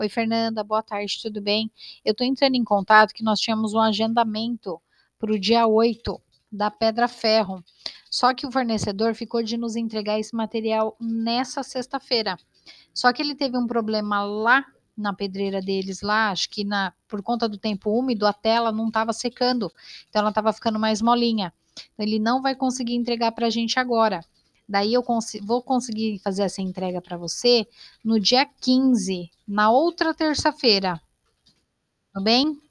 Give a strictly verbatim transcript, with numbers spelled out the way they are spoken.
Oi Fernanda, boa tarde, tudo bem? Eu estou entrando em contato que nós tínhamos um agendamento para o dia oito da Pedra Ferro. Só que o fornecedor ficou de nos entregar esse material nessa sexta-feira. Só que ele teve um problema lá na pedreira deles, lá, acho que na, por conta do tempo úmido, a tela não estava secando, então ela estava ficando mais molinha. Então, ele não vai conseguir entregar para a gente agora. Daí eu cons vou conseguir fazer essa entrega para você no dia quinze, na outra terça-feira. Tudo bem?